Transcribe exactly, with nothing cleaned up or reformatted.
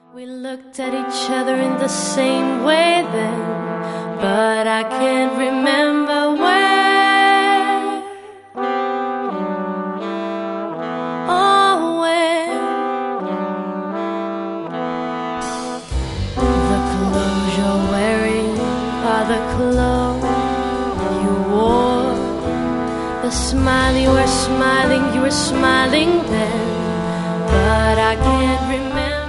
We looked at each other in the same way then, but I can't remember where or when. The clothes you're wearing are the clothes you wore. The smile you were smiling, you were smiling then, but I can't remember.